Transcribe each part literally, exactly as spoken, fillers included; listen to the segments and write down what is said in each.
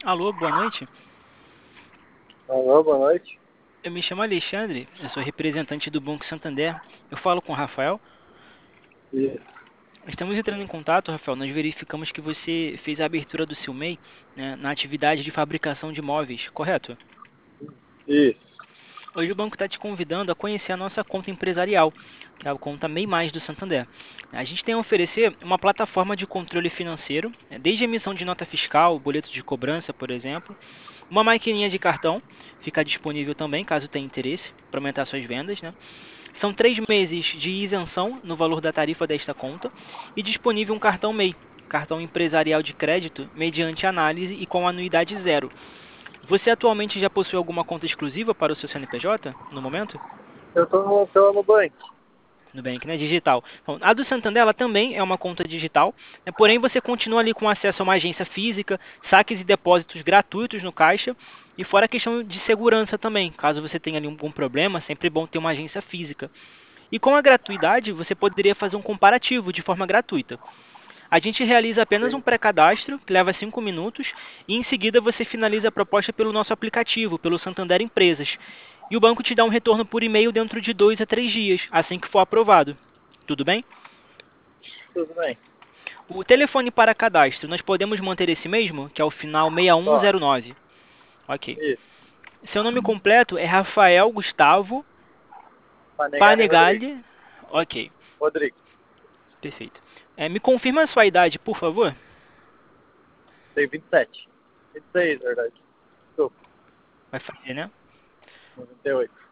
Alô, boa noite. Alô, boa noite. Eu me chamo Alexandre, eu sou representante do Banco Santander. Eu falo com o Rafael. Isso, Estamos entrando em contato, Rafael. Nós verificamos que você fez a abertura do seu M E I, né, na atividade de fabricação de móveis, correto? isso. Hoje o banco está te convidando a conhecer a nossa conta empresarial, que é a conta M E I Mais do Santander. A gente tem a oferecer uma plataforma de controle financeiro, né, desde a emissão de nota fiscal, boleto de cobrança, por exemplo, uma maquininha de cartão, fica disponível também, caso tenha interesse, para aumentar suas vendas, né? São três meses de isenção no valor da tarifa desta conta e disponível um cartão M E I, cartão empresarial de crédito, mediante análise e com anuidade zero. Você atualmente já possui alguma conta exclusiva para o seu C N P J, no momento? Eu tô no, tô no banco. Nubank, né? Digital. Então, a do Santander ela também é uma conta digital, né? Porém você continua ali com acesso a uma agência física, saques e depósitos gratuitos no caixa e fora a questão de segurança também. Caso você tenha ali algum problema, é sempre bom ter uma agência física. E com a gratuidade, você poderia fazer um comparativo de forma gratuita. A gente realiza apenas um Sim. pré-cadastro, que leva cinco minutos, e em seguida você finaliza a proposta pelo nosso aplicativo, pelo Santander Empresas. E o banco te dá um retorno por e-mail dentro de dois a três dias, assim que for aprovado. Tudo bem? Tudo bem. O telefone para cadastro, nós podemos manter esse mesmo, que é o final seis um Ó, zero nove. Ok. isso. Seu nome completo é Rafael Gustavo Panegale Rodrigues. Panegali. Ok, Rodrigues. perfeito. É, me confirma a sua idade, por favor? Tem vinte e sete. vinte e seis, na verdade. Desculpa. Vai fazer, né? noventa e oito.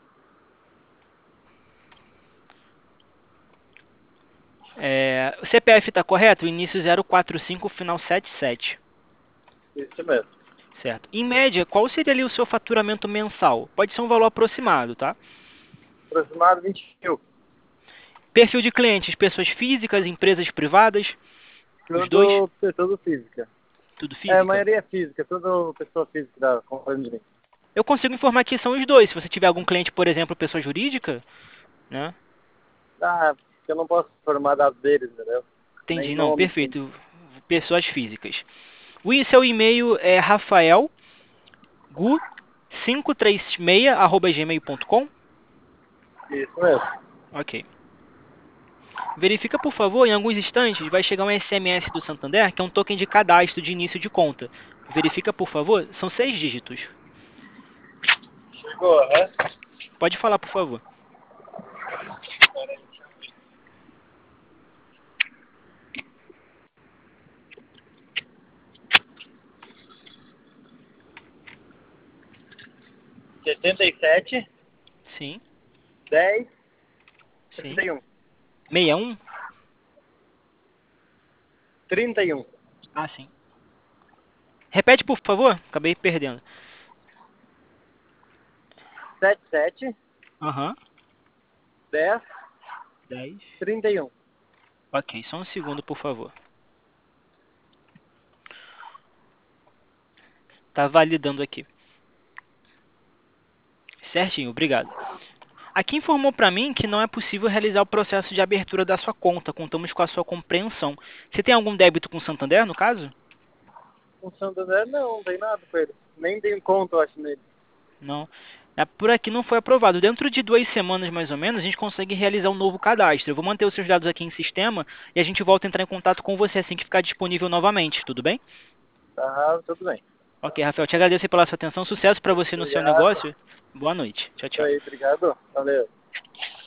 É, o C P F está correto? Início zero quatro cinco, final setenta e sete. Isso mesmo. Certo. Em média, qual seria ali o seu faturamento mensal? Pode ser um valor aproximado, tá? Aproximado vinte mil. Perfil de clientes, pessoas físicas, empresas privadas, os dois, Tudo, tudo física. tudo É, a física. maioria é física. Tudo pessoa física da comprando de mim. Eu consigo informar que são os dois. Se você tiver algum cliente, por exemplo, pessoa jurídica, né? Ah, porque eu não posso formar dados deles, entendeu? Nem Entendi, não, nome, sim. perfeito. Pessoas físicas. O seu e-mail é rafaelgu cinco três seis arroba gmail ponto com. Isso mesmo. Ok. Verifica, por favor, em alguns instantes vai chegar um S M S do Santander, que é um token de cadastro de início de conta. Verifica, por favor, são seis dígitos. Chegou, né? Pode falar, por favor. setenta e sete, Sim, dez, sim. trinta e um. sessenta e um? trinta e um. Ah, sim. Repete, por favor. Acabei perdendo. setenta e sete, Aham. dez, dez. trinta e um. Ok, só um segundo, por favor. Tá validando aqui. Certinho, obrigado. Aqui informou para mim que não é possível realizar o processo de abertura da sua conta. Contamos com a sua compreensão. Você tem algum débito com o Santander, no caso? O Santander não, não tem nada com eles. Nem tem conta, eu acho, nele. Não. É, por aqui não foi aprovado. Dentro de duas semanas, mais ou menos, a gente consegue realizar um novo cadastro. Eu vou manter os seus dados aqui em sistema e a gente volta a entrar em contato com você assim que ficar disponível novamente. Tudo bem? Tá, tudo bem. Ok, Rafael, te agradeço pela sua atenção. Sucesso para você no seu Obrigado. negócio. Boa noite. Tchau, Isso tchau. aí, obrigado. Valeu.